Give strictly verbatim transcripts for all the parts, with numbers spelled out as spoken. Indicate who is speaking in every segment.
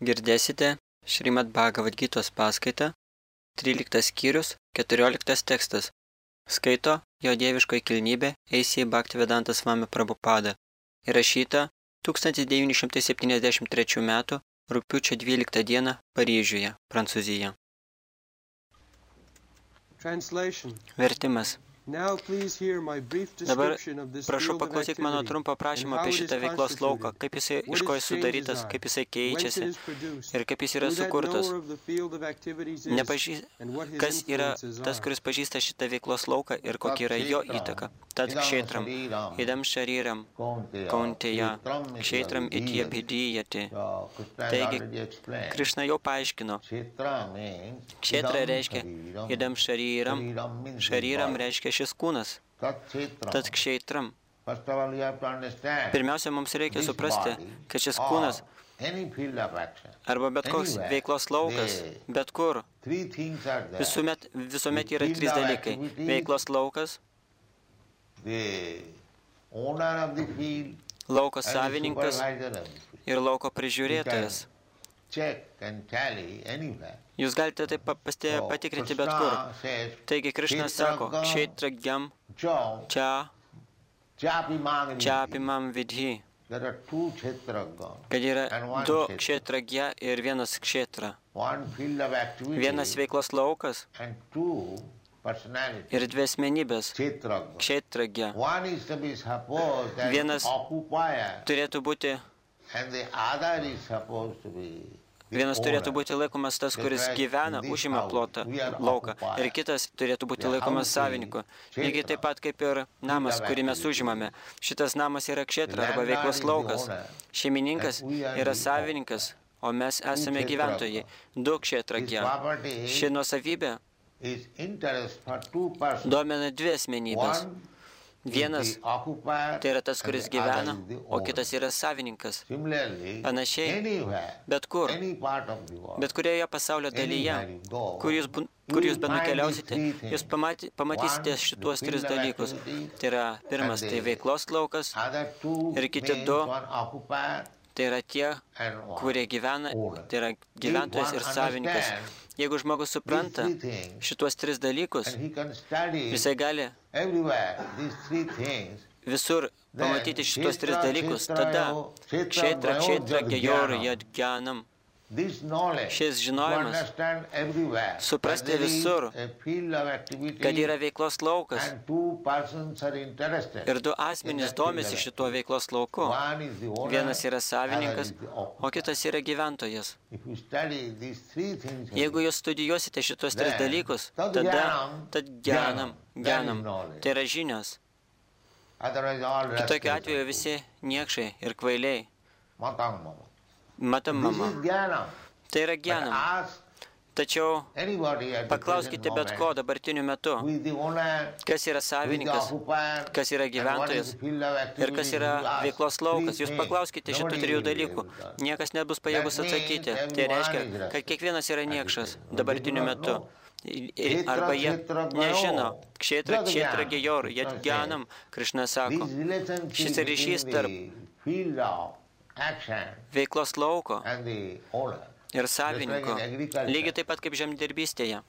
Speaker 1: Girdėsite Šrimad Bhagavad Gytos paskaitą, tryliktas skyrius, keturioliktas tekstas. Skaito jo dieviškoji kilnybė A C Bhaktivedanta Swami Prabhupada. Įrašyta tūkstantis devyni šimtai septyniasdešimt trečių metų rugpjūčio dvyliktą dieną Paryžiuje, Prancūzija. Vertimas. Dabar prašau paklausyk mano trumpą prašymą apie šitą veiklos lauką, kaip jisai, iš ko jis sudarytas, kaip jisai keičiasi ir kaip jis yra sukurtas. Nepažį... Kas yra tas, kuris pažįsta šitą veiklos lauką ir kokia yra jo įtaka. Tad kshetram, idam šaryram, kauntėja, kshetram ityabhidijati. Taigi, Krišna jau paaiškino. Kshetra reiškia idam šaryram, šaryram reiškia šis kūnas. Tad kshetram. Pirmiausia, mums reikia suprasti, kad šis kūnas arba bet koks veiklos laukas, bet kur, visuomet, visuomet yra trys dalykai. Veiklos laukas, lauko savininkas ir lauko prižiūrėtojas. Jūs galite tai patikrinti bet kur. Taigi Krišnas sako, kshetragyam cha chapimam vidhi, kad yra du kshetragya ir vienas kshetra. Vienas veiklos laukas ir dvi asmenybės, kshetragya. Vienas turėtų būti Vienas turėtų būti laikomas tas, kuris gyvena, užima plotą, lauką, ir kitas turėtų būti laikomas savininku. Lygiai taip pat kaip ir namas, kurį mes užimame. Šitas namas yra kshetra arba veiklos laukas. Šeimininkas yra savininkas, o mes esame gyventojai. Du kshetragya. Ši nuosavybė domina dvi asmenybės. Vienas tai yra tas, kuris gyvena, o kitas yra savininkas. Panašiai, bet kur, bet kurioje pasaulio dalyje, kur jūs, kur jūs benukeliausite, jūs pamatysite, pamatysite šituos tris dalykus. Tai yra pirmas, tai veiklos laukas, ir kiti du, tai yra tie, kurie gyvena, tai yra gyventojas ir savininkas. Jeigu žmogus supranta šituos tris dalykus, jisai gali visur pamatyti šituos tris dalykus, tada kshetra, kshetra, gyor, yadgyanam. Šis žinojimas suprasti visur, kad yra veiklos laukas ir du asmenys domisi šituo veiklos lauku. Vienas yra savininkas, o kitas yra gyventojas. Jeigu jūs studijuosite šitos tris dalykus, tada tad gyanam, gyanam, tai yra žinios. Kitokiu atveju visi niekšai ir kvailiai. Matam mama. Tai yra gyanam. Tačiau paklauskite bet ko dabartiniu metu, kas yra savininkas, kas yra gyventojas ir kas yra veiklos laukas. Jūs paklauskite šitų trijų dalykų. Niekas nebus pajėgus atsakyti. Tai reiškia, kad kiekvienas yra niekšas dabartiniu metu. Arba jie nežino. Kshetra, kshetra, gyor, yadgyanam, Krišna sako. Šis ryšys tarp veiklos lauko ir savininko, lygiai taip pat kaip žemdirbystėje.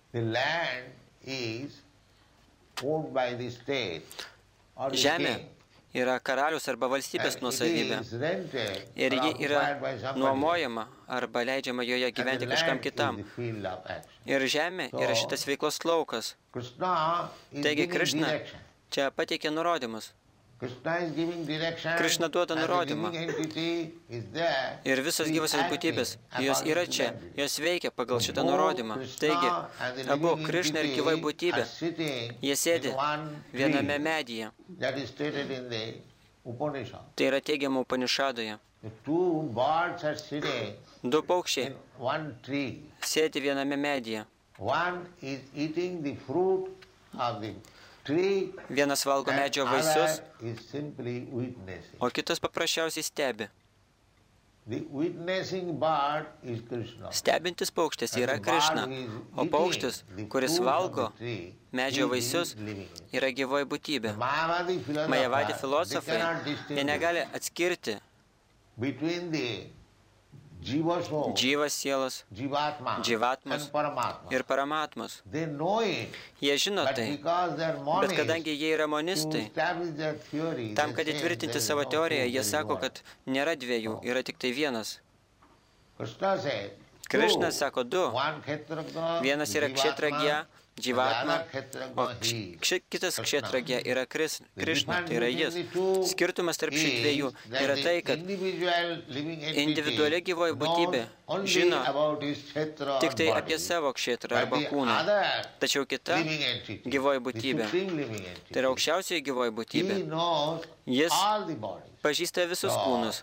Speaker 1: Žemė yra karalius arba valstybės nuosavybė ir ji yra nuomojama arba leidžiama joje gyventi kažkam kitam. Ir žemė yra šitas veiklos laukas. Taigi Krišna čia pateikia nurodymus. Krišna duoda nurodymą. Ir visos gyvosios būtybės, jos yra čia, jos veikia pagal šitą nurodymą. Taigi, abu Krišna ir gyvai būtybė, jie sėdi viename medyje. Tai yra teigiama Upanišadoje. Du paukščiai sėdi viename medyje. Vienas valgo medžio vaisius, o kitas paprasčiausiai stebi. Stebintis paukštis yra Krišna, o paukštis, kuris valgo medžio vaisius, yra gyvoji būtybė. Majavadi filosofai, jie negali atskirti Džyvas sielas, dživatmas ir paramatmas. Jie žino tai, bet kadangi jie yra monistai, tam, kad įtvirtinti savo teoriją, jie sako, kad nėra dviejų, yra tik tai vienas. Krišna sako du. Vienas yra Kshetragya, Dživatma, o kitas Kshetragya yra Krišna, tai yra jis. Skirtumas tarp šių dviejų yra tai, kad individuali gyvoji būtybė žino tik tai apie savo kshetrą arba kūną. Tačiau kita gyvoji būtybė, tai yra aukščiausioji gyvoji būtybė, jis pažįsta visus kūnus.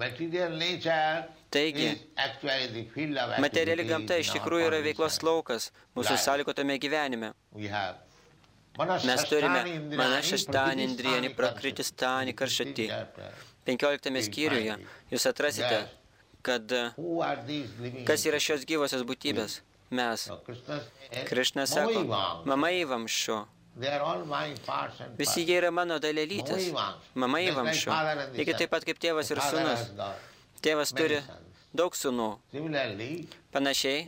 Speaker 1: Taigi, materiali gamta iš tikrųjų yra veiklos laukas mūsų sąlygotame gyvenime. Mes turime Manašaštani, Indriyani, Prakritistani, Karšati. penkioliktame skyriuje jūs atrasite, kad kas yra šios gyvosios būtybės? Mes. Krišna sako, mama įvamšo. Visi jie yra mano dalelytės. Mama įvamšo. Lygiai taip pat kaip tėvas ir sūnus. Tėvas turi daug sūnų. Panašiai,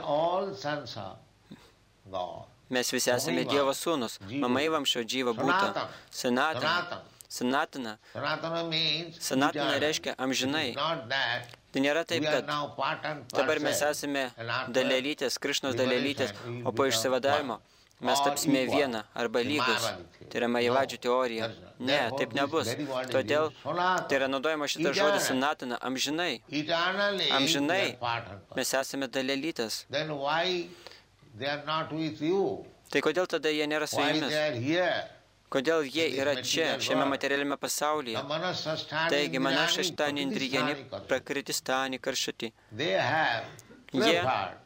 Speaker 1: mes visi esame Dievo sūnus. Mama įvamšo džyva būta. Sanatana. Sanatana. Sanatana reiškia amžinai. Tai nėra taip, kad dabar mes esame dalelytės, Krišnos dalelytės, o po išsivadavimo mes tapsime vieną arba lygus. Tai yra Majavadžių teorija. Ne, taip nebus. Todėl tai yra naudojama šitas žodis Sanatana amžinai. Amžinai mes esame dalelytės. Tai kodėl tada jie nėra su jumis? Kodėl jie yra čia, šiame materialiame pasaulyje? Taigi, Manašaštani, Indriyani, Prakritistani, Karšati. Jie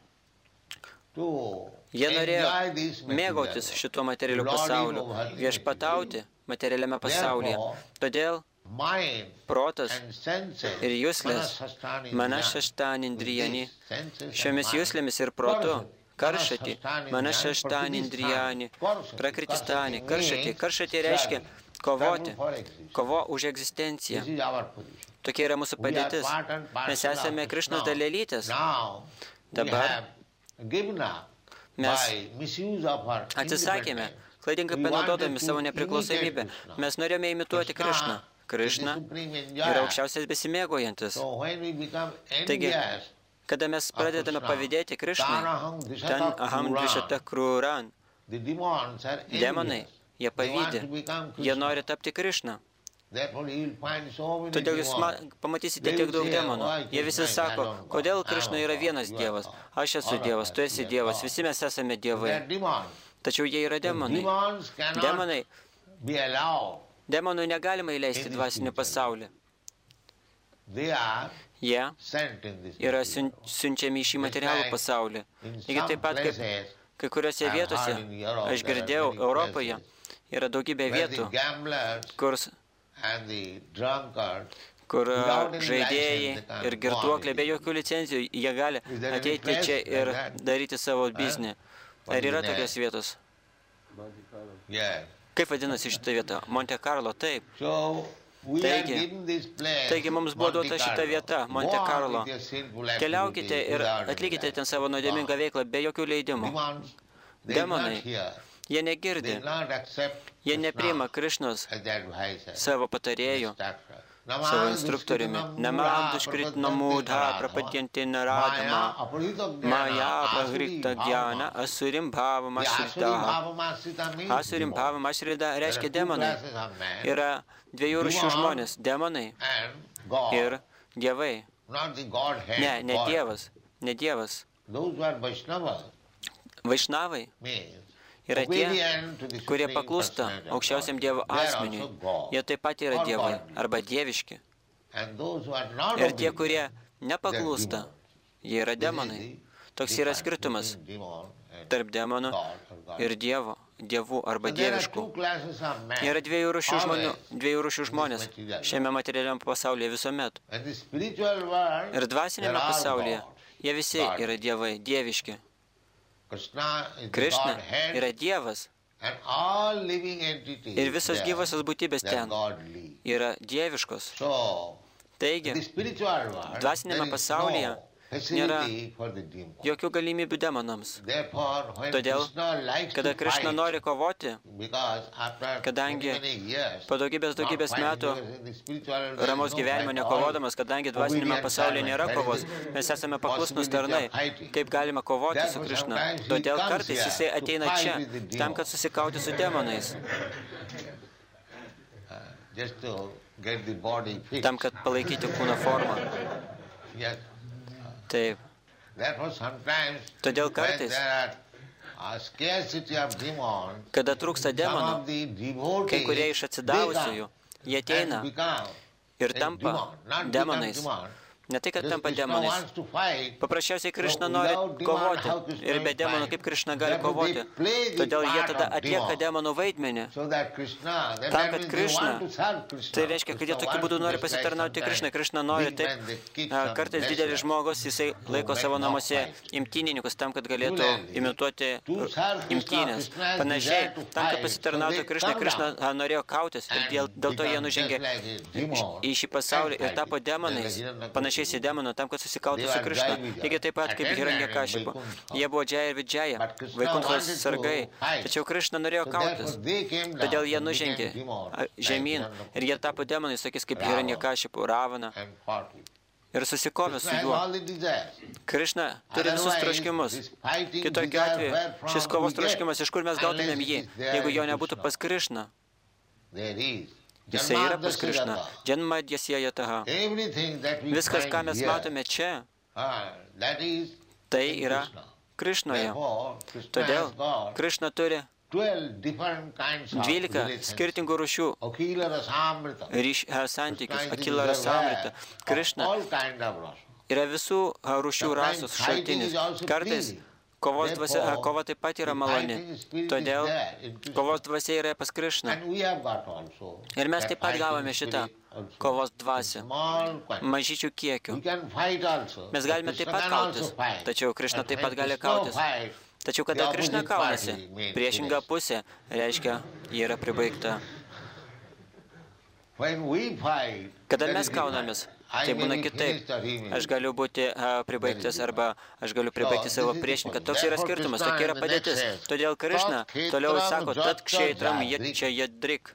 Speaker 1: Jie norėjo mėgautis šituo materialiu pasauliu, viešpatauti materialiame pasaulyje. Todėl protas ir juslės, Manašaštani, Indriyani, šiomis juslėmis ir protu, Karšati, Manašaštani, Indriyani, Prakritistani, Karšati. Karšati reiškia kovoti, kovo už egzistenciją. Tokia yra mūsų padėtis. Mes esame Krišnos dalelytės. Dabar mes atsisakėme, klaidingai panaudodami savo nepriklausomybę. Mes norėjome imituoti Krišną. Krišna yra aukščiausias besimėgaujantis. Taigi, kada mes pradedame pavydėti Krišnai, ten aham dvišata kruran. Demonai, jie pavydi, jie nori tapti Krišną. Todėl jūs pamatysite tiek daug demonų. Jie visi sako, kodėl Krišna yra vienas Dievas. Aš esu Dievas, tu esi Dievas, visi mes esame Dievai. Tačiau jie yra demonai. Demonai. Demonų negalima įleisti dvasinį pasaulį. Jie yra siunčiami į šį materialų pasaulį. Lygiai taip pat, kaip kai kuriuose vietose, aš girdėjau, Europoje yra daugybė vietų, kur kur žaidėjai ir girtuokliai be jokių licencijų, jie gali ateiti čia ir daryti savo biznį. Ar yra tokios vietos? Kaip vadinasi šitą vietą? Monte Carlo, taip. Taigi, taigi mums buvo duota šita vieta, Monte Carlo. Keliaukite ir atlikite ten savo nuodėmingą veiklą be jokių leidimų. Demonai, jie negirdi, jie nepriima Krišnos savo patarėjų, savo instruktoriumi. Namam duškritno mūdha prapadyanti naradama, maya pahrikta gyana asurim bhavam ashrita. Asurim bhavam ashrita reiškia demonai. Yra dviejų rūšių žmonės, demonai ir dievai. Ne, ne Dievas, ne Dievas. Vaišnavai yra tie, kurie paklūsta aukščiausiam Dievo asmeniui. Jie taip pat yra dievai arba dieviški. Ir tie, kurie nepaklūsta, jie yra demonai. Toks yra skirtumas tarp demonų ir Dievo, dievų arba dieviškų. Yra dviejų rūšių žmonių, dviejų rūšių žmonės šiame materialiam pasaulyje visuomet. Ir dvasinėme pasaulyje jie visi yra dievai, dieviški. Krišna yra Dievas ir visos gyvosios būtybės ten yra dieviškos. Taigi, dvasinėme pasaulyje nėra jokių galimybių demonams. Todėl, kada Krišna nori kovoti, kadangi po daugybės daugybės metų ramaus gyvenimo nekovodamas, kadangi dvasinėme pasaulyje nėra kovos, mes esame paklusnūs tarnai, kaip galima kovoti su Krišna. Todėl kartais jisai ateina čia, tam, kad susikauti su demonais. Tam, kad palaikyti kūno formą. Taip. Todėl kartais, kada trūksta demonų, kai kurie iš atsidavusiųjų, jie ateina ir tampa demonais. Ne tai, kad tampa demonais. Paprasčiausiai Krišna nori kovoti. Ir be demonų kaip Krišna gali kovoti. Todėl jie tada atlieka demonų vaidmenį. Tam, kad Krišna, tai reiškia, kad jie tokiu būdu nori pasitarnauti Krišnai. Krišna nori taip. Kartais didelis žmogus, jisai laiko savo namuose imtynininkus tam, kad galėtų imituoti imtynės. Panašiai, tam, kad pasitarnautų Krišnai, Krišna norėjo kautis. Ir dėl, dėl to jie nužengė į šį pasaulį ir tapo demonais. Panašiai į demonų, tam, kad susikautų su Krišna. Lygiai taip pat kaip Hiranyakashipu. Jie buvo Džaya ir Vidžaya, Vaikunthos sargai. Tačiau Krišna norėjo kautis. Todėl jie nužengė žemyn ir jie tapo demonais, tokiais kaip Hiranyakashipu, Ravana. Ir susikovė su juo. Krišna turi visus troškimus. Kitokiu atveju, šis kovos troškimas, iš kur mes gautumėm jį, jeigu jo nebūtų pas Krišną. Jisai yra pas Krišną. Janmadhyasya-yataha. Viskas, ką mes matome čia, tai yra Krišnoje. Todėl Krišna turi dvylika skirtingų rūšių ryš, santykius, akila rasamrita. Krišna yra visų rūšių rasos šaltinis. Kartais kovos dvasia, kova taip pat yra maloni. Todėl kovos dvasia yra pas Krišną. Ir mes taip pat gavome šitą kovos dvasią. Mažyčių kiekių. Mes galime taip pat kautis. Tačiau Krišna taip pat gali kautis. Tačiau kada Krišna kaunasi, priešinga pusė, reiškia, ji yra pribaigta. Kada mes kaunamės, tai būna kitaip. Aš galiu būti a, pribaigtas arba aš galiu pribaigti savo priešininką. Toks yra skirtumas, tokia yra padėtis. Todėl Krišna toliau sako, tad kshetram čia jadrik.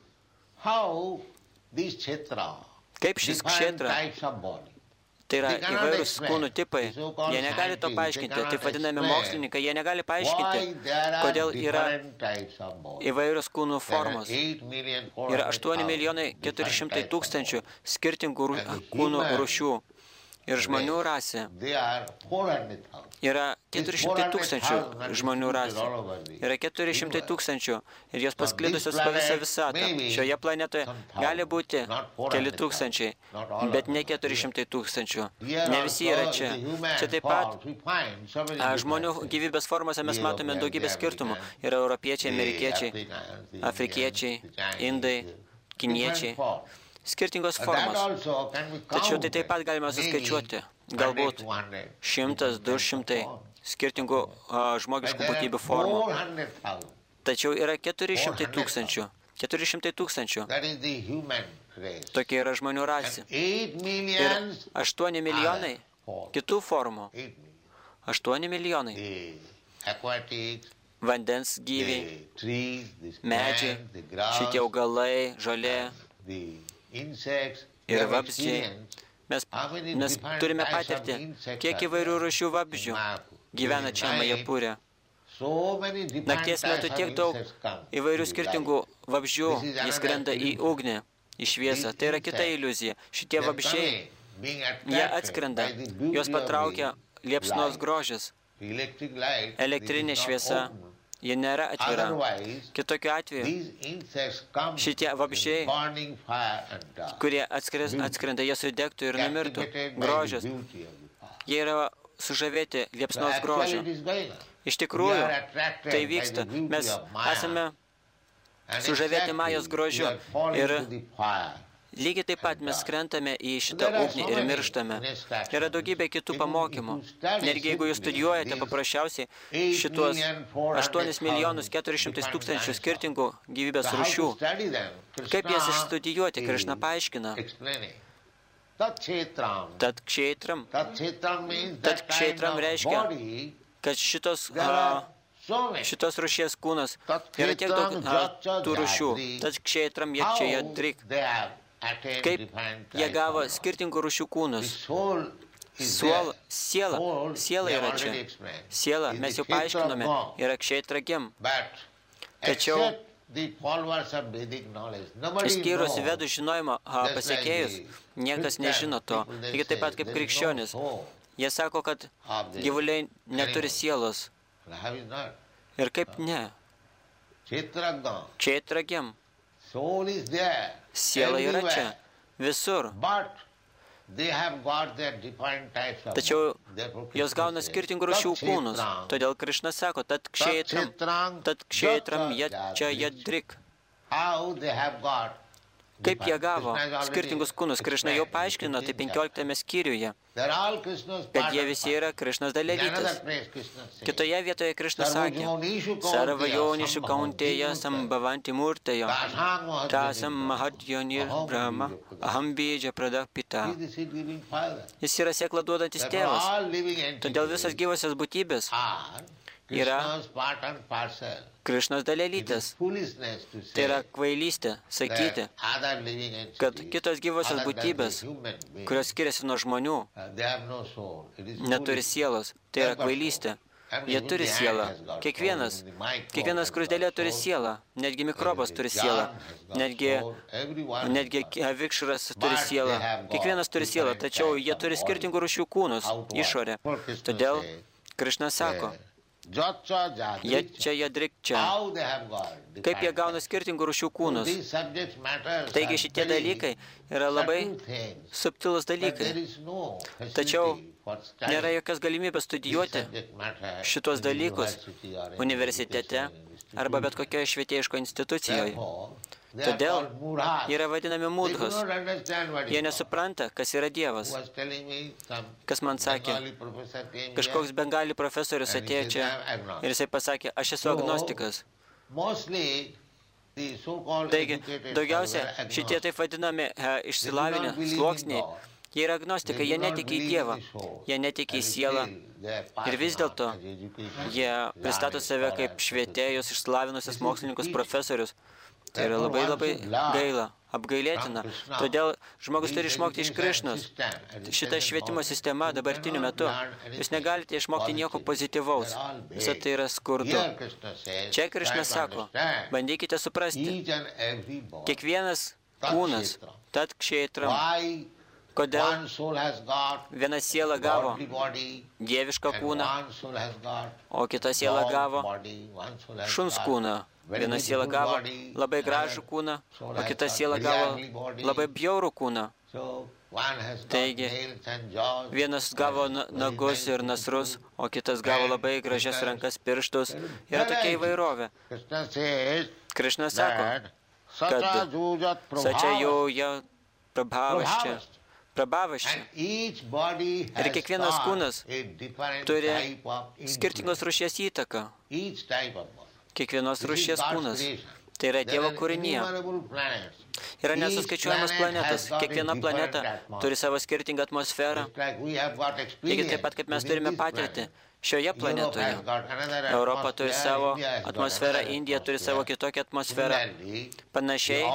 Speaker 1: Kaip šis kshetra, tai yra įvairūs kūnų tipai, jie negali to paaiškinti, taip vadinami mokslininkai, jie negali paaiškinti, kodėl yra įvairios kūnų formos. Yra aštuoni milijonai keturi šimtai tūkstančių skirtingų kūnų rūšių. Ir žmonių rasė yra keturi šimtai tūkstančių žmonių rasė. Yra keturi šimtai tūkstančių ir jos pasklidusios po visą visatą. Šioje planetoje gali būti keli tūkstančiai, bet ne keturi šimtai tūkstančių. Ne visi yra čia. Čia taip pat žmonių gyvybės formose mes matome daugybę skirtumų. Yra europiečiai, amerikiečiai, afrikiečiai, indai, kiniečiai. Skirtingos formos. Tačiau tai taip pat galima suskaičiuoti. Galbūt šimtas, du šimtai skirtingų a, žmogiškų būtybių formų. Tačiau yra keturi šimtai tūkstančių. keturi šimtai tūkstančių. Tokia yra žmonių rasė. Ir aštuoni milijonai kitų formų. aštuoni milijonai. Vandens gyviai, medžiai, šitie augalai, žolė. Ir vabzdžiai. Mes, mes turime patirti, kiek įvairių rūšių vabzdžių gyvena čia Majapūre. Nakties metu tiek daug įvairių skirtingų vabzdžių, jis skrenda į ugnį, į šviesą. Tai yra kita iliuzija. Šitie vabzdžiai, jie atskrenda, juos patraukia liepsnos grožis, elektrinė šviesa. Jie nėra atvira. Kitokiu atveju, šitie vabzdžiai, kurie atskrenda, jie sudegtų ir numirtų. Grožis. Jie yra sužavėti liepsnos grožio. Iš tikrųjų, tai vyksta. Mes esame sužavėti Majos grožiu. Ir lygiai taip pat mes krentame į šitą ugnį ir mirštame. Yra daugybė kitų pamokymų. Netgi jeigu jūs studijuojate paprasčiausiai šituos aštuonis milijonus keturi šimtai tūkstančių skirtingų gyvybės rūšių, kaip jas išstudijuoti, Krišna paaiškina. Tad kshetram. Tad kshetram reiškia, kad šitos, a, šitos rūšies kūnas yra tiek daug a, tų rūšių. Tad kshetram jekčia jadrik. Kaip jie gavo skirtingų rūšių kūnus. Suol, siela, siela yra čia. Siela, mes jau paaiškinome, yra kshetragim. Tačiau išskyrus vedų žinojimo pasiekėjus, niekas nežino to. Taigi taip pat kaip krikščionis. Jie sako, kad gyvuliai neturi sielos. Ir kaip ne? Kshetragim. Siela yra čia, visur. Tačiau jos gauna skirtingų rūšių kūnus. Todėl Krišna sako, tad kshetram, tad kshetram jatčia jadrik. Kaip jie gavo skirtingus kūnus, Krišna jau paaiškino, tai penkioliktame skyriuje, kad jie visi yra Krišnas dalelytis. Kitoje vietoje Krišna sakė, Sarvajonišu kauntėja sambhavanti murtėjo, tasam mahatjonir brahma, aham bidža pradah pita. Jis yra sėklą duodantis tėvas, todėl visas gyvosios būtybės yra Krišnos dalelytės. Tai yra kvailystė sakyti, kad kitos gyvosios būtybės, kurios skiriasi nuo žmonių, neturi sielos. Tai yra kvailystė. Jie turi sielą. Kiekvienas, kiekvienas skruzdėlė turi sielą. Netgi mikrobas turi sielą. Netgi, netgi vikšras turi sielą. Kiekvienas turi sielą, tačiau jie turi skirtingų rūšių kūnus, išorę. Todėl Krišna sako, jie čia jadrikčia. Kaip jie gauna skirtingų rūšių kūnus. Taigi šitie dalykai yra labai subtilus dalykai. Tačiau nėra jokios galimybės studijuoti šitos dalykus universitete arba bet kokioje švietėjiško institucijoje. Todėl yra vadinami mūdhus. Jie nesupranta, kas yra Dievas. Kas man sakė, kažkoks bengali profesorius atėjo čia ir jisai pasakė, aš esu agnostikas. Taigi, daugiausia šitie taip vadinami e, išsilavinę sluoksniai, jie yra agnostikai, jie netiki į Dievą, jie netiki į sielą. Ir vis dėlto jie pristato save kaip švietėjus, išsilavinusius mokslininkus, profesorius. Tai yra labai labai gaila, apgailėtina. Todėl žmogus turi išmokti iš Krišnos. Šita švietimo sistema dabartiniu metu, jūs negalite išmokti nieko pozityvaus. Visą tai yra skurdu. Čia Krišna sako, bandykite suprasti. Kiekvienas kūnas, tad kshetram. Kodėl viena siela gavo dievišką kūną, o kita siela gavo šuns kūną. Viena siela gavo labai gražų kūną, o kita siela gavo labai bjaurų kūną. Taigi, vienas gavo nagus ir nasrus, o kitas gavo labai gražias rankas, pirštus. Yra tokia įvairovė. Krišna sako, kad sačajoja prabhavaščia. Prabhavaščia. Ir kiekvienas kūnas turi skirtingos rūšies įtaką. Kiekvienos rūšies kūnas. Tai yra Dievo kūrinija. Yra nesuskaičiuojamas planetas. Kiekviena planeta turi savo skirtingą atmosferą. Lygiai taip pat, kaip mes turime patirtį šioje planetoje. Europa turi savo atmosferą, Indija turi savo kitokią atmosferą. Panašiai,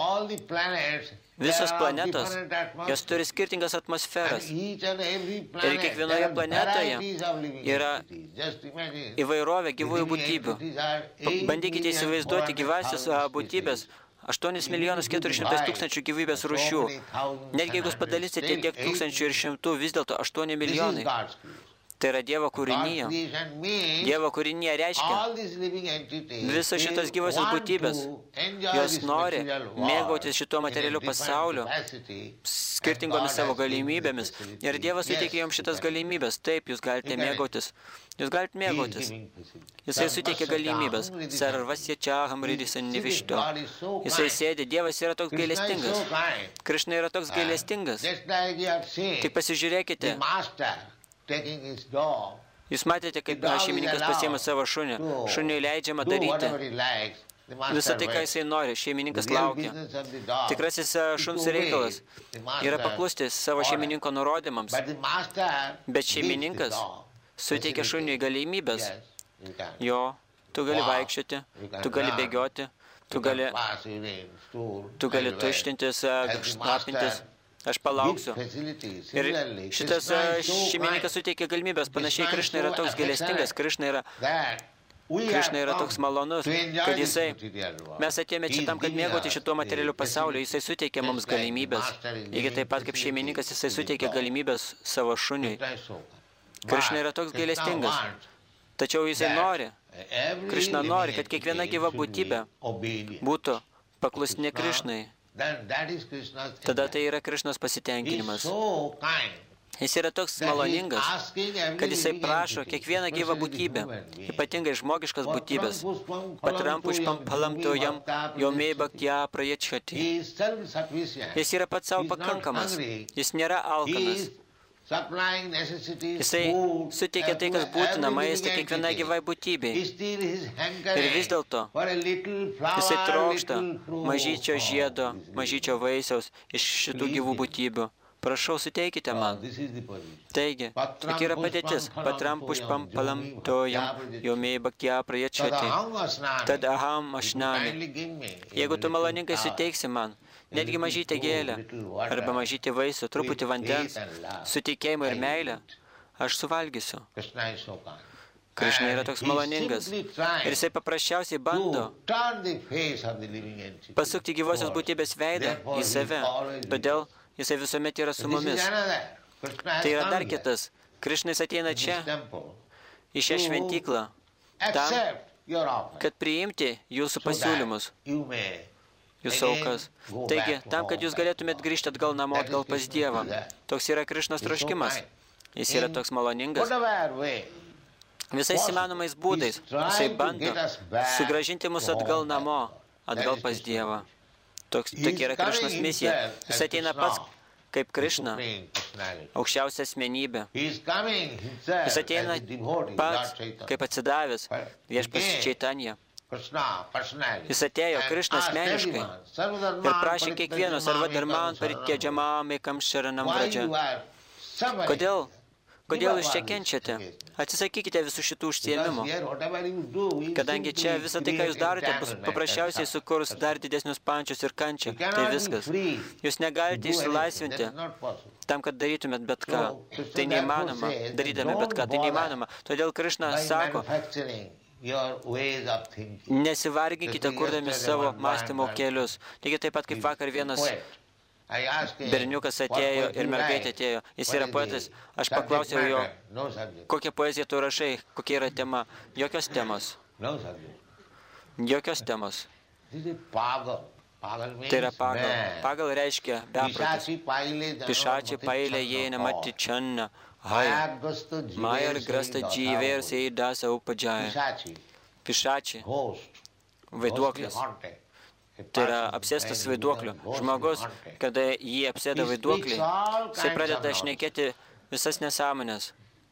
Speaker 1: visos planetos, jos turi skirtingas atmosferas. Ir kiekvienoje planetoje yra įvairovė gyvųjų būtybių. Bandykite įsivaizduoti gyvasias būtybės, aštuonis milijonus keturi šimtai tūkstančių gyvybės rūšių. Netgi jeigu jūs padalysite tiek tūkstančių ir šimtų, vis dėlto aštuoni milijonai. Tai yra Dievo kūrinija. Dievo kūrinija reiškia, visos šitos gyvosios būtybės, jos nori mėgautis šituo materialiu pasauliu, skirtingomis savo galimybėmis. Ir Dievas suteikia jums šitas galimybės. Taip, jūs galite mėgautis. Jūs galite mėgautis. Jisai suteikia galimybės. Sarvasya čaham ridisan nivišto. Jisai sėdi. Dievas yra toks gailestingas. Krišna yra toks gailestingas. Tik pasižiūrėkite. Jūs matėte, kaip šeimininkas pasiėmė savo šunį. Šuniui leidžiama daryti visą tai, ką jisai nori, šeimininkas laukia. Tikrasis šuns reikalas yra paklusti savo šeimininko nurodymams, bet šeimininkas suteikia šuniui galimybės. Jo, tu gali vaikščioti, tu gali bėgioti, tu gali, tu gali tuštintis, šlapintis. Aš palauksiu. Ir šitas šeimininkas suteikia galimybės. Panašiai Krišna yra toks gailestingas, Krišna yra, Krišna yra toks malonus, kad jisai, mes atėjome čia tam, kad mėgauti šituo materialiu pasauliu, jisai suteikia mums galimybės. Lygiai taip pat kaip šeimininkas, jisai suteikia galimybės savo šuniui. Krišna yra toks gailestingas. Tačiau jisai nori, Krišna nori, kad kiekviena gyva būtybė būtų paklusni Krišnai. Tada tai yra Krišnos pasitenkinimas. Jis yra toks maloningas, kad jisai prašo kiekvieną gyvą būtybę, ypatingai žmogiškas būtybės. Patrampušpam palamtojam, jomei baktya prayachati. Jis yra pats savo pakankamas, jis nėra alkanas. Jisai suteikia tai, kas būtina, maistą kiekvienai gyvai būtybei. Ir vis dėlto jisai trokšta mažyčio žiedo, mažyčio vaisiaus iš šitų gyvų būtybių. Prašau, suteikite man. Taigi, tokia yra padėtis. Patram pušpam palam tojam, jomei baktya prayachati. Tad aham ašnami. Jeigu tu maloningai suteiksi man, netgi mažytę gėlę, arba mažytį vaisių, truputį vandens, su tikėjimu ir meilę, aš suvalgysiu. Krišna yra toks maloningas. Ir jisai paprasčiausiai bando pasukti gyvosios būtybės veidą į save. Todėl jisai visuomet yra su mumis. Tai yra dar kitas. Krišnas ateina čia, į šią šventyklą, tam, kad priimti jūsų pasiūlymus. Jūsų aukas. Taigi, tam, kad jūs galėtumėt grįžti atgal namo, atgal pas Dievą. Toks yra Krišnos troškimas. Jis yra toks maloningas. Visais įmanomais būdais jisai bando sugrąžinti mus atgal namo, atgal pas Dievą. Toks, tokia yra Krišnos misija. Jis ateina pats kaip Krišna, aukščiausia asmenybė. Jis ateina pats kaip atsidavęs viešpats Čaitanja. Jis atėjo Krišna asmeniškai ir prašė kiekvieno sarva dharman parityaджamam ekam sharanam vraja. Kodėl? Kodėl jūs čia kenčiate? Atsisakykite visų šitų užsiėmimų. Kadangi čia visą tai, ką jūs darote, bus paprasčiausiai sukurs dar didesnius pančius ir kančią. Tai viskas. Jūs negalite išsilaisvinti tam, kad darytumėt bet ką. Tai neįmanoma. Darydami bet ką. Tai neįmanoma. Todėl Krišna sako, nesivarginkite kurdami savo mąstymo kelius. Taigi taip pat kaip vakar vienas berniukas atėjo ir mergaitė atėjo. Jis yra poetas. Aš paklausiau jo, kokią poeziją tu rašai, kokia yra tema. Jokios temos. Jokios temos. Tai yra pagal. Pagal reiškia beprotis. Pišačiai pailė jėna mati čanna. Maja ir grasta džyver seidasa upadžaja. Pišačiai. Vaiduoklis. Tai yra apsėstas vaiduokliu. Žmogus, kada jį apsėda vaiduokliai, jisai pradeda šnekėti visas nesąmonės.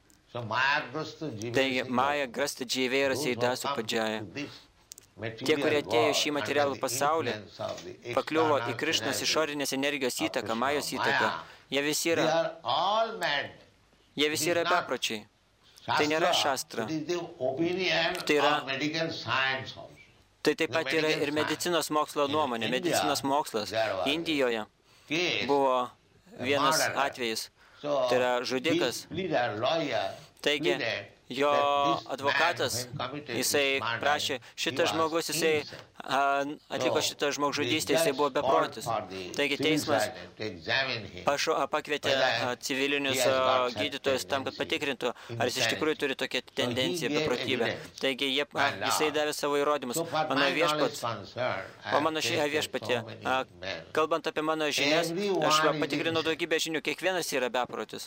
Speaker 1: Taigi, Maja grasta džyveras įdasų padžiaja. Tie, kurie atėjo šį materialų pasaulį, pakliuvo į Krišnos išorinės energijos įtaką, Majos įtaką. Jie visi yra, jie visi yra bepročiai. Tai nėra šastra. Tai yra Tai taip pat yra ir medicinos mokslo nuomonė. Medicinos mokslas Indijoje buvo vienas atvejis. Tai yra žudikas. Taigi, jo advokatas, jisai prašė, šitas žmogus, jisai atliko šitą žmogžudystę, jisai buvo beprotis. Taigi teismas pašo, pakvietė civilinius gydytojus tam, kad patikrintų, ar jis iš tikrųjų turi tokią tendenciją beprotybę. Taigi jie, jisai davė savo įrodymus. Mano viešpats, o mano viešpatė, kalbant apie mano žinias, aš patikrinau daugybę žinių, kiekvienas yra beprotis.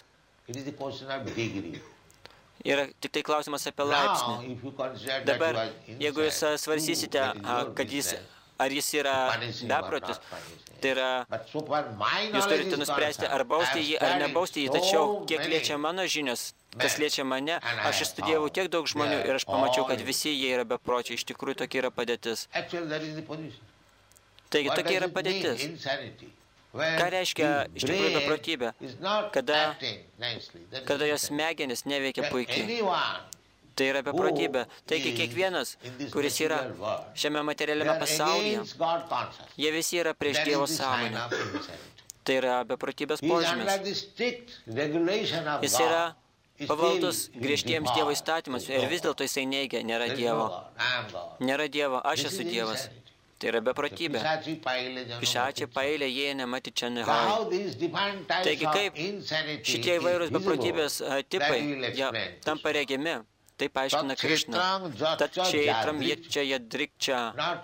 Speaker 1: Yra tik tai klausimas apie laipsnį. Dabar, jeigu jūs svarsysite, kad jis ar jis yra beprotis. Tai yra, jūs turite nuspręsti, ar bausti jį, ar nebausti jį. Tačiau, kiek liečia mano žinios, kas liečia mane, aš studijavau tiek daug žmonių ir aš pamačiau, kad visi jie yra bepročiai. Iš tikrųjų, tokia yra padėtis. Taigi, tokia yra padėtis. Ką reiškia iš tikrųjų beprotybė? Kada, kada jos smegenis neveikia puikiai. Tai yra beprotybė. Taigi kiekvienas, kuris yra šiame materialiame pasaulyje, jie visi yra prieš Dievo sąmonę. Tai yra beprotybės požymis. Jis yra pavaldus griežtiems Dievo įstatymas ir vis dėlto jisai neigia, nėra Dievo. Nėra Dievo, aš esu Dievas. Tai yra beprotybė. Pišačiai pailė jėne mati čia nehoj. Taigi kaip šitie įvairūs beprotybės tipai, jie tampa regimi, taip aiškina Krišna. Tad čaitram ječia jadrikčia.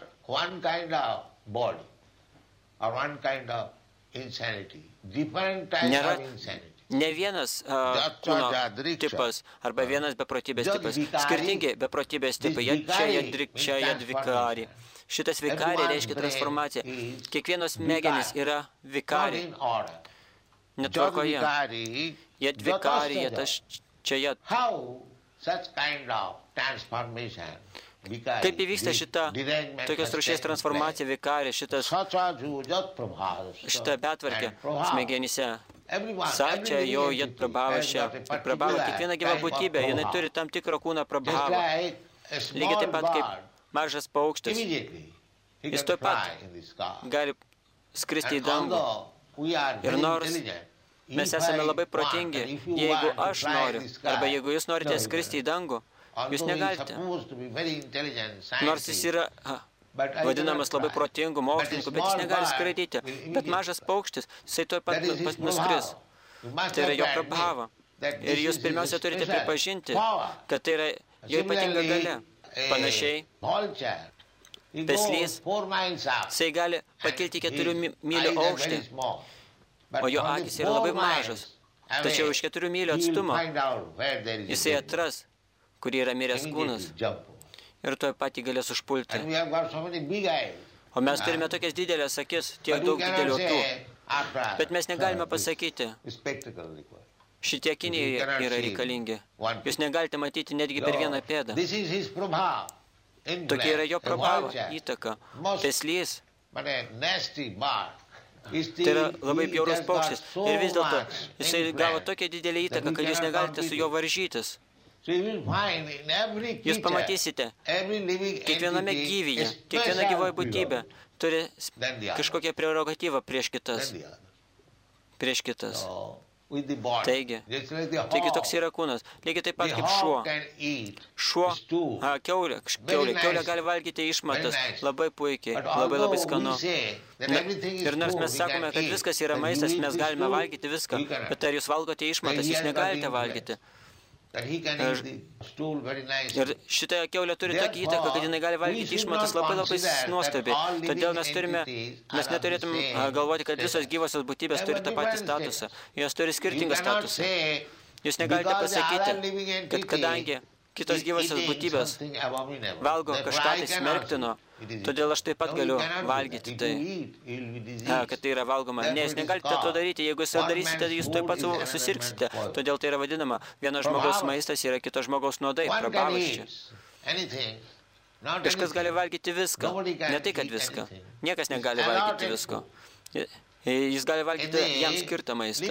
Speaker 1: Nėra ne vienas uh, kūno tipas arba vienas beprotybės tipas. Skirtingi beprotybės tipai. Ječia jadrikčia jadvikari. Šitas vikarė reiškia transformaciją. Kiekvienos smegenys yra vikarė. Netvarkoje. Jad vikarė, jad aš čia jad. Kaip įvyksta šita tokios rūšies transformacija vikarė, šitas, šita betvarkė smegenyse. Sačia jo jad prabhavašia. Prabhava, kiekviena gyva būtybė, jinai turi tam tikrą kūną prabhavą. Lygiai taip pat kaip mažas paukštis. Jis tuoj pat gali skristi į dangų. Ir nors mes esame labai protingi, jeigu aš noriu, arba jeigu jūs norite skristi į dangų, jūs negalite. Nors jis yra ha, vadinamas labai protingu mokslininku, bet jis negali skraidyti. Bet mažas paukštis, jisai tuoj pat nuskris. Tai yra jo prabhava. Ir jūs pirmiausia turite pripažinti, kad tai yra jo ypatinga galia. Panašiai, peslys, jisai gali pakilti keturių mylių aukštį, o jo akis yra labai mažas. Tačiau iš keturių mylių atstumo jisai atras, kur yra miręs kūnas. Ir tuoj pat jį galės užpulti. O mes turime tokias didelės akis, tiek daug didelių akių. Bet mes negalime pasakyti, šitie akiniai yra reikalingi. Jūs negalite matyti netgi per vieną pėdą. Tokia yra jo prabhava, įtaka. Peslys. Tai yra labai bjaurus paukštis. Ir vis dėlto jisai gavo tokią didelį įtaką, kad jūs negalite su juo varžytis. Jūs pamatysite, kiekviename gyvyje, kiekviena gyvoji būtybė turi kažkokią prerogatyvą prieš kitas. Prieš kitas. Taigi, taigi toks yra kūnas. Lygiai taip pat kaip šuo. Šuo, a, kiaulė, kiaulė, kiaulė gali valgyti išmatas labai puikiai, labai labai skanu. Na, ir nors mes sakome, kad viskas yra maistas, mes galime valgyti viską, bet ar jūs valgote išmatas, jūs negalite valgyti. Ir šitą kiaulę turi tokį įtaką, kad jinai gali valgyti išmatas labai labai nuostabiai. Todėl mes turime, mes neturėtum galvoti, kad visos gyvosios būtybės turi tą patį statusą. Jos turi skirtingą statusą. Jūs negalite pasakyti, kad kadangi kitos gyvosios būtybės valgo kažką tai smerktino, todėl aš taip pat galiu valgyti tai, kad tai yra valgoma. Ne, jūs negalite to daryti. Jeigu jūs to darysite, jūs taip pat susirgsite. Todėl tai yra vadinama, vieno žmogaus maistas yra kito žmogaus nuodai, prabhavaščia. Kažkas gali valgyti viską. Ne tai, kad viską. Niekas negali valgyti visko. Jis gali valgyti jam skirtą maistą.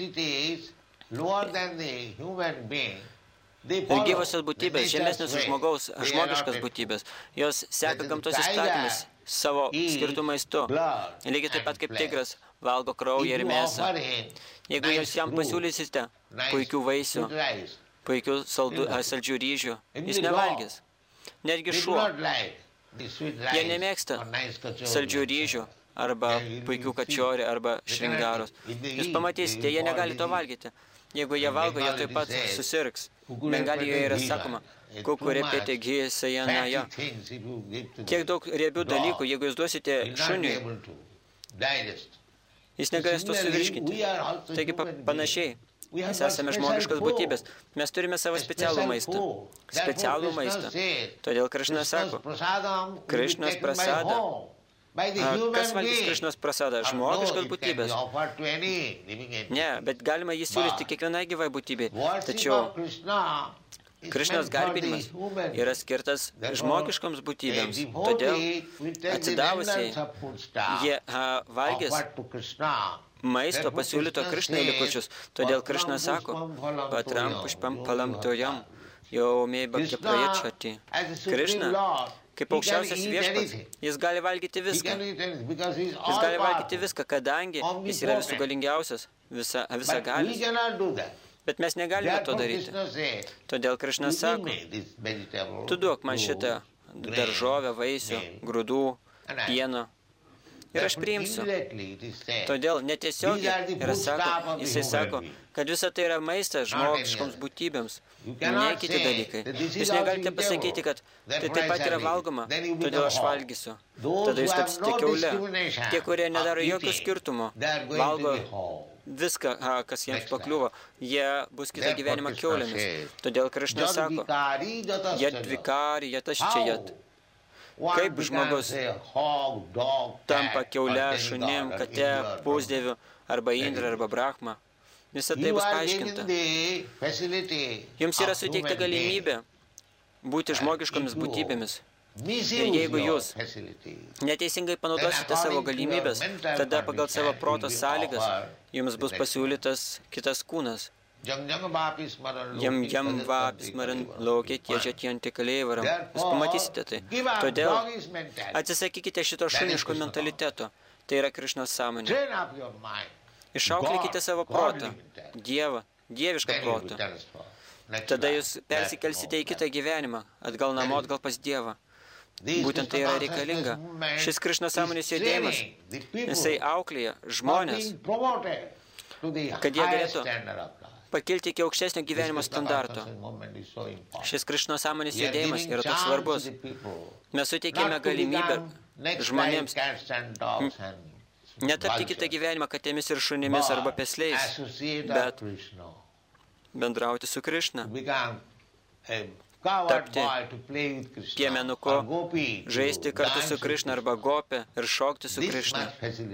Speaker 1: Ir gyvosios būtybės, žemesnės už žmogaus, žmogiškas būtybės, jos seka gamtos įstatymus savo skirtų maistu. Lygiai taip pat kaip tigras valgo kraują ir mėsą. Jeigu jūs jam pasiūlysite puikių vaisių, puikių saldų, saldžių ryžių, jis nevalgys. Netgi šuo. Jie nemėgsta saldžių ryžių arba puikių kačiorį arba šringaros. Jūs pamatysite, jie negali to valgyti. Jeigu jie valgo, jie taip pat susirgs. Bengalijoje yra sakoma, kukurepėte gyjasajanaja. Tiek daug riebių dalykų, jeigu jūs duosite šuniui, jis negalės to suvirškinti. Taigi panašiai, mes esame žmogiškas būtybės. Mes turime savo specialų maistą. Specialų maistą. Todėl Krišna sako, Krišnas prasada Kas valgys Krišnos prasadą? Žmogiškos būtybės? Ne, bet galima jį siūlyti kiekvienai gyvai būtybei. Tačiau Krišnos garbinimas yra skirtas žmogiškoms būtybėms. Todėl atsidavusiai jie a, valgys maisto pasiūlyto Krišnai likučius. Todėl Krišna sako, patram pušpam palam tojam, jau mei bhakti prayachati. Krišna, kaip aukščiausias viešpats, jis gali valgyti viską. Jis gali valgyti viską, kadangi jis yra visų galingiausias, visa, visa galis. Bet mes negalime to daryti. Todėl Krišnas sako, tu duok man šitą daržovę, vaisių, grūdų, pieno ir aš priimsiu. Todėl netiesiogiai yra sako, jisai sako, kad visa tai yra maistas žmogiškoms būtybėms, ne kiti dalykai. Jūs negalite pasakyti, kad tai taip pat yra valgoma, todėl aš valgysiu. Tada jūs tapsite kiaule. Tie, kurie nedaro jokio skirtumo, valgo viską, kas jiems pakliuvo, jie bus kitą gyvenimą kiaulėmis. Todėl Krišna sako, jat vikari, jat aščiajat. Kaip žmogus tampa kiaule, šunim, kate, pusdieviu, arba indra, arba brahma. Visą tai bus paaiškinta. Jums yra suteikta galimybė būti žmogiškomis būtybėmis. Ir jeigu jūs neteisingai panaudosite savo galimybės, tada pagal savo proto sąlygas jums bus pasiūlytas kitas kūnas. Jam jam vapis maran lokė tiežiatijantį kalėvaram. Jūs pamatysite tai. Todėl atsisakykite šito šuniško mentaliteto. Tai yra Krišnos sąmonė. Išauklykite savo protą. Dievą, dievišką protą. Tada jūs persikelsite į kitą gyvenimą, atgal namo, atgal pas Dievą. Būtent tai yra reikalinga. Šis Krišnos sąmonės judėjimas, jisai auklėja žmonės, kad jie galėtų pakilti iki aukštesnio gyvenimo standarto. Šis Krišnos sąmonės judėjimas yra toks svarbus. Mes suteikėme galimybę žmonėms netapti kitą gyvenimą katėmis ir šunimis arba pesliais, bet bendrauti su Krišna. Tapti piemenuku, žaisti kartu su Krišna arba gopė ir šokti su Krišna.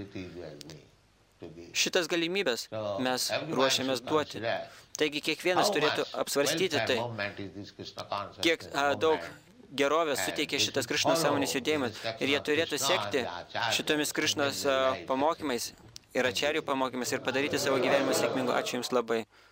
Speaker 1: Šitas galimybės mes ruošiamės duoti. Taigi kiekvienas turėtų apsvarstyti tai, kiek a, daug gerovės suteikia šitas Krišnos sąmonės judėjimas ir jie turėtų sekti šitomis Krišnos a, pamokymais ir ačarių pamokymais ir padaryti savo gyvenimą sėkmingu. Ačiū Jums labai.